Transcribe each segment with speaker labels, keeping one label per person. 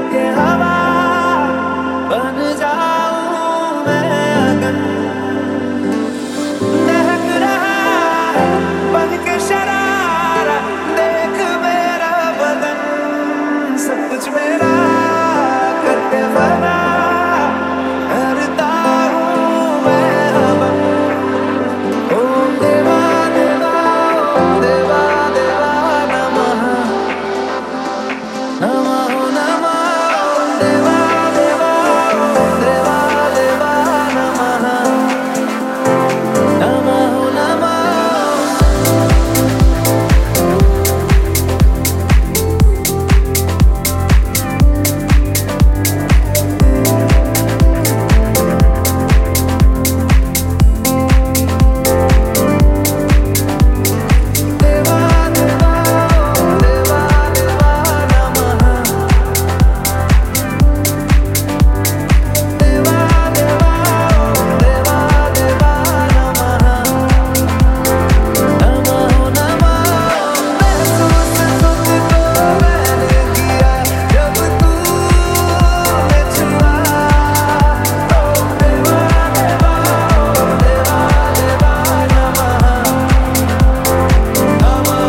Speaker 1: के हवा बन जाऊं मैं अगन महक रहा है बन के शरारा देख मेरा बदन सब कुछ मेरा करके बना करता हूँ मैं हवन ओम देवा देवा ओम देवा देवा नमः नमः नमः ओम देवा देवा ओम देवा देवा नमः नमः नमः देवा देवा ओम देवा देवा नमः देवा देवा ओम देवा देवा नमः नमो नमः महसूस तुझको मैंने किया जब तूने छुआ ओम देवा देवा ओम देवा देवा नमः नमो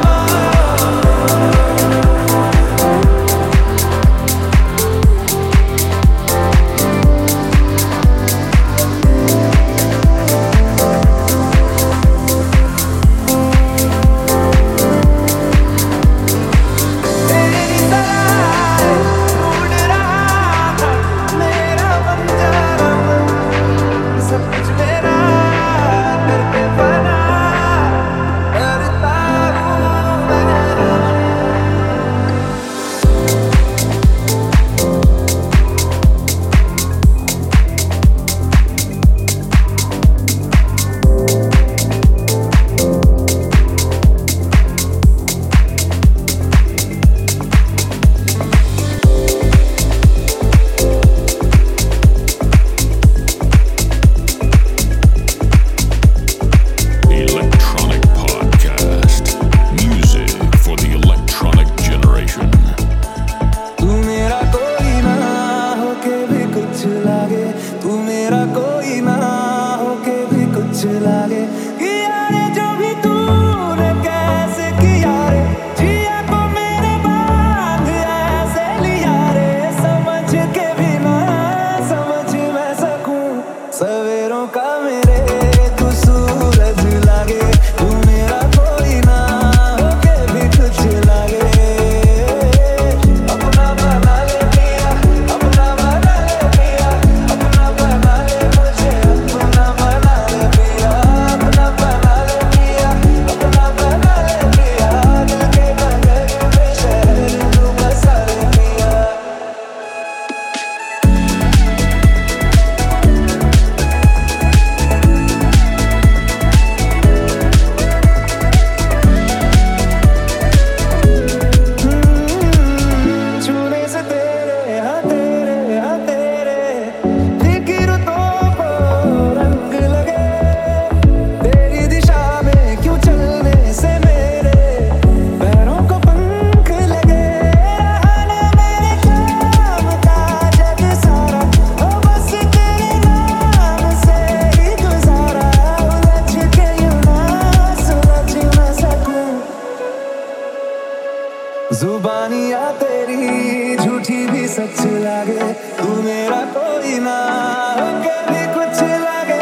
Speaker 1: तेरी तरह ढूंढ रहा था मेरा बंजारा मन सब कुछ मेरा करके बना करता हूँ मैं
Speaker 2: Electronic Podcast. Music for the electronic generation.
Speaker 1: तू मेरा कोई ना होके भी कुछ लागे तू मेरा कोई ना होके भी कुछ लागे किया रे जो भी तूने कैसे किया रे जिया को मेरे बांध ऐसे लिया रे समझ के भी ना समझ मैं सकूं सवेरों का मेरे तू सूरज लागे तू मेरा कोई ना होके भी कुछ लागे अपना बना ले पिया अपना बना ले पिया अपना बना ले मुझे अपना बना ले पिया अपना बना ले पिया अपना बना ले पिया दिल के नगर में शहर तू बसा ले पिया छूने से तेरे फिक्र तो को रंग लगे तेरी दिशा में क्यों चलने से मेरे पैरों को पंख लगे रहना मेरे काम का जग सारा ओ बस तेरे नाम से ही गुजारा उलझ के यूं ना सुलझ ना सकूं जुबानियाँ तेरी झूठी भी सच लागे तू मेरा कोई ना होके भी कुछ लागे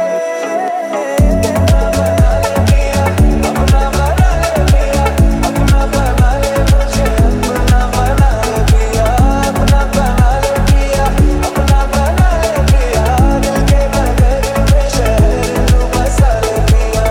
Speaker 1: अपना बना ले पिया अपना बना ले पिया अपना बना ले मुझे अपना बना ले पिया अपना बना ले पिया अपना बना ले पिया दिल के नगर में शहर तू बसा ले पिया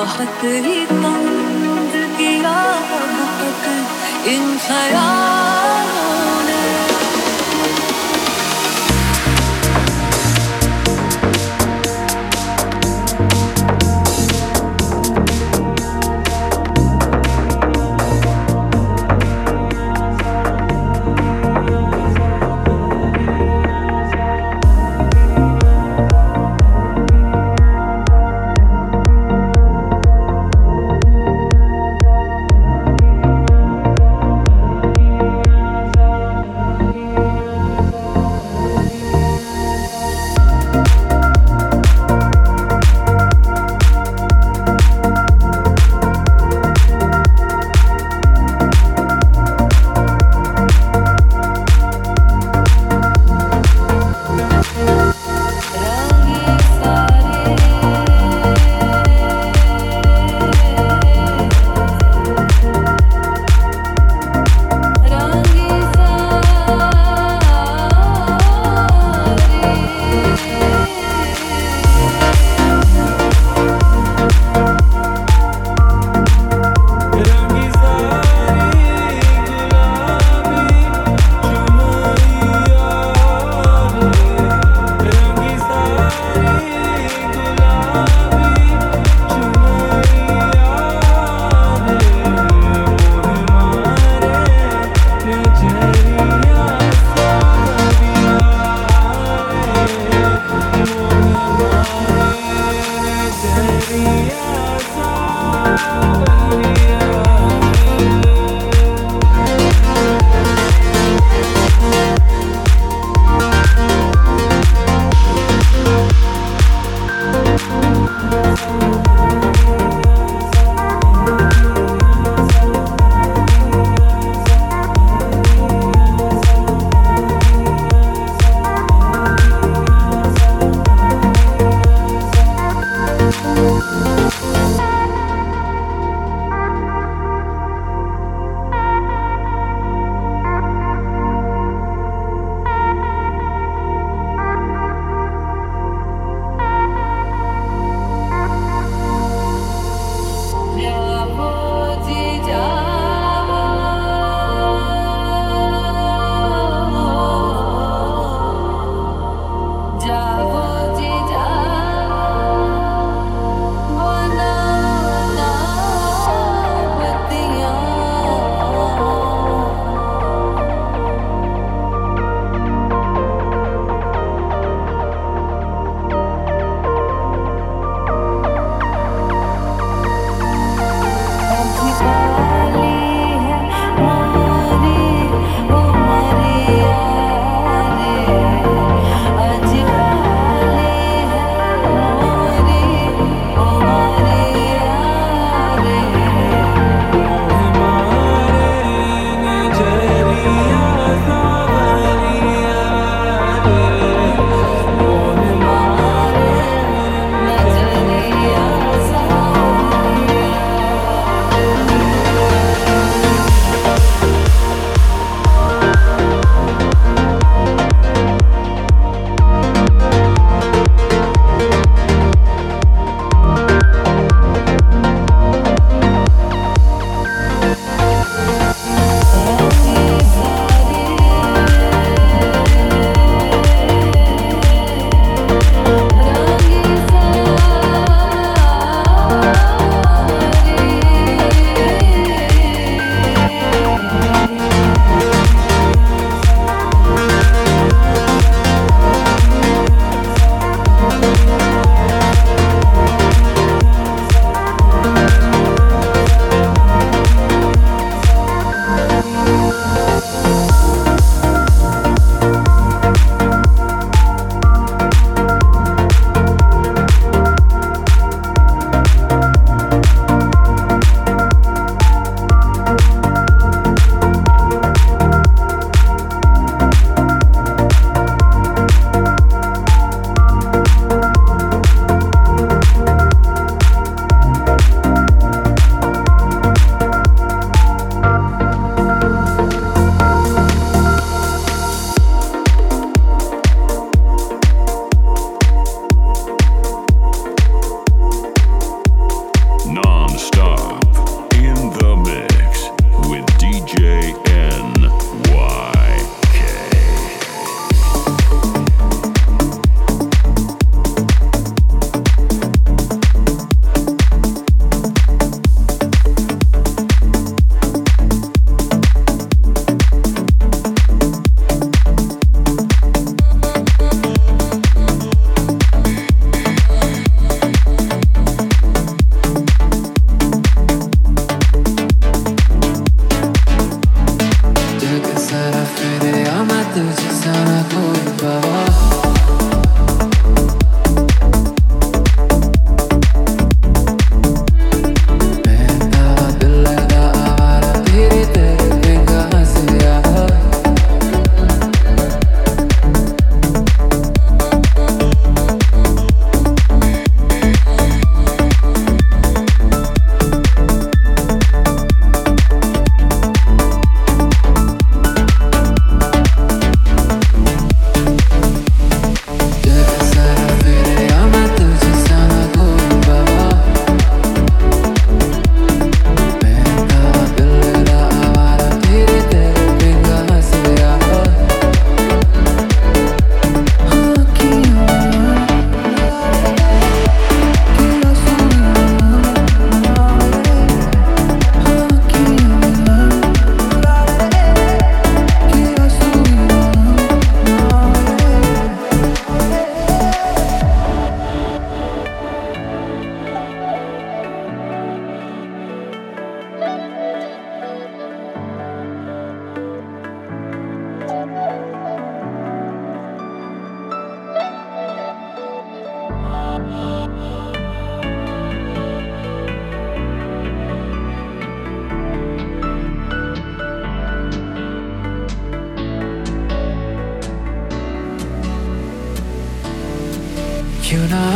Speaker 3: बहुत ही तंग किया अब तक इन ख्यालों ने।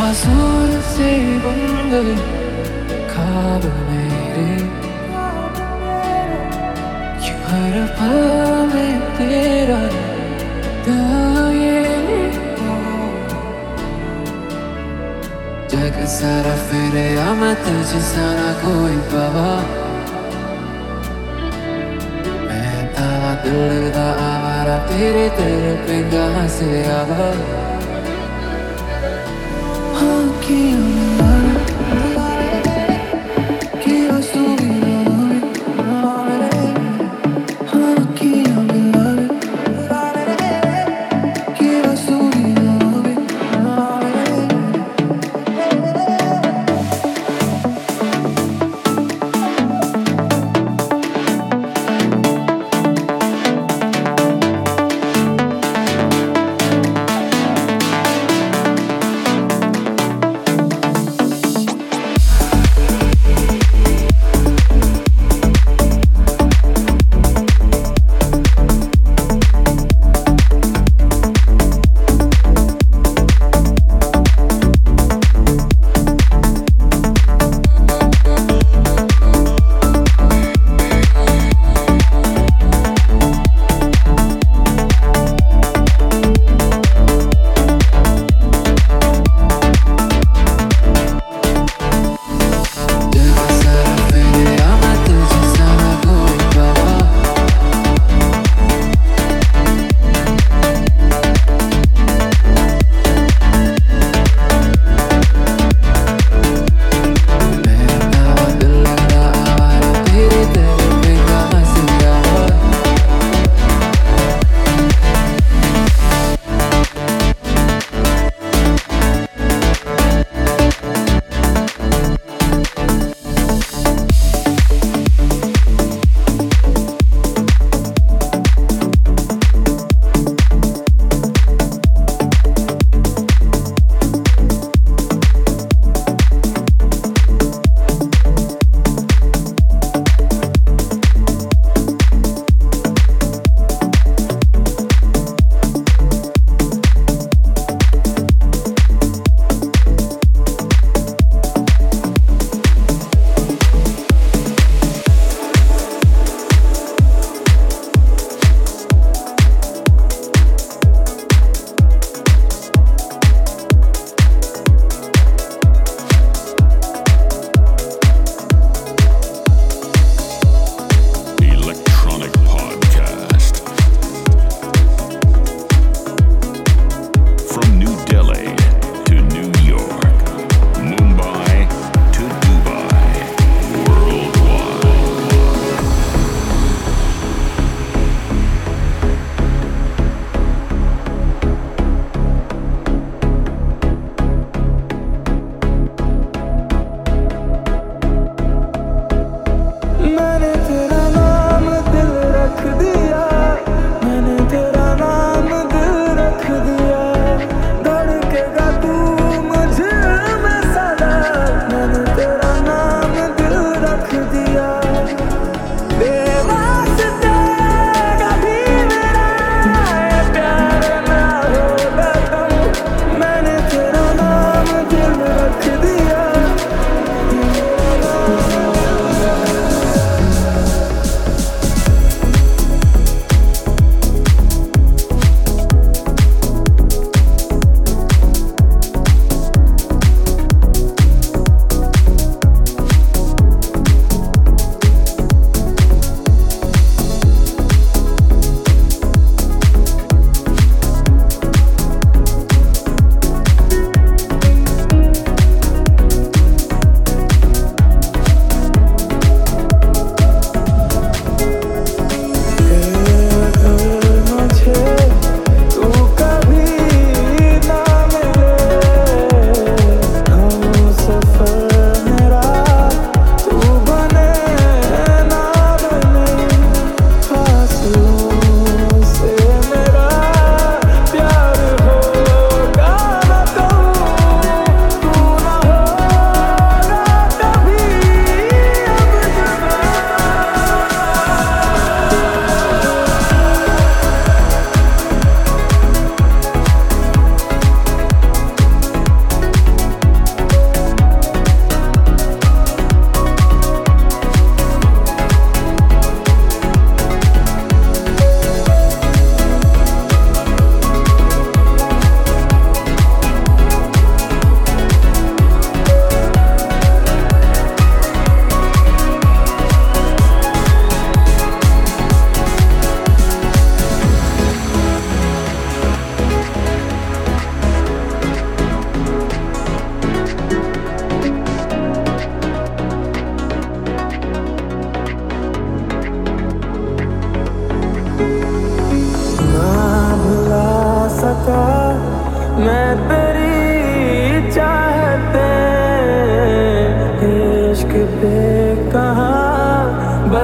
Speaker 1: तासुर से बन गए ख्वाब मेरे, यूं हर पल में तेरा ये जग सारा फिरे मैं तुझ सा ना कोई पावा, मैं तावा दिल दा आवारा तेरे तेरे पिंगा से आवा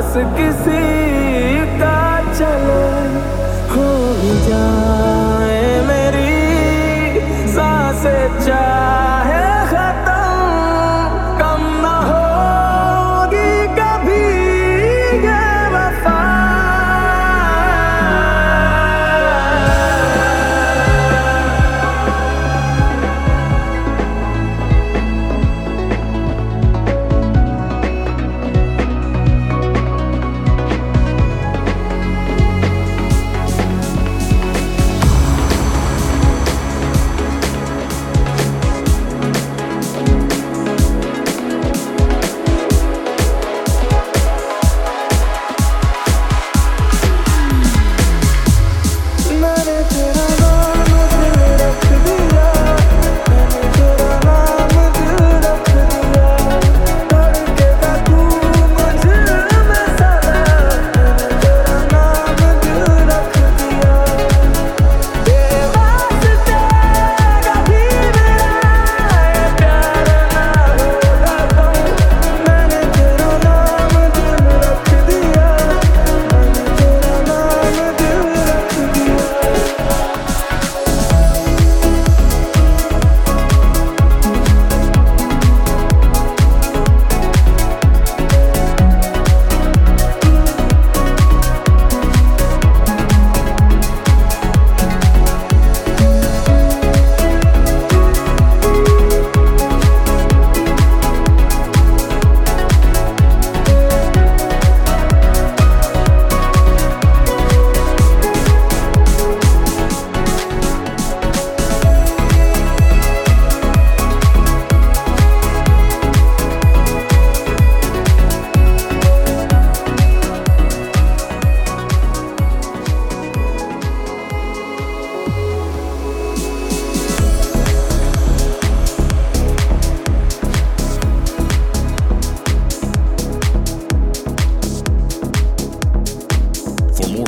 Speaker 1: पास किसी का चले खो ही जाए मेरी सांसें चाहे खत्म कम ना होगी कभी ये वफा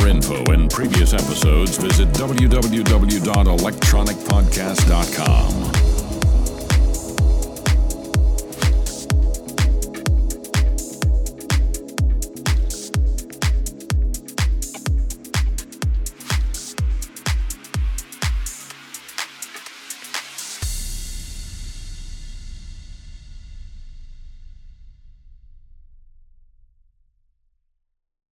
Speaker 2: Previous episodes, visit www.electronicpodcast.com.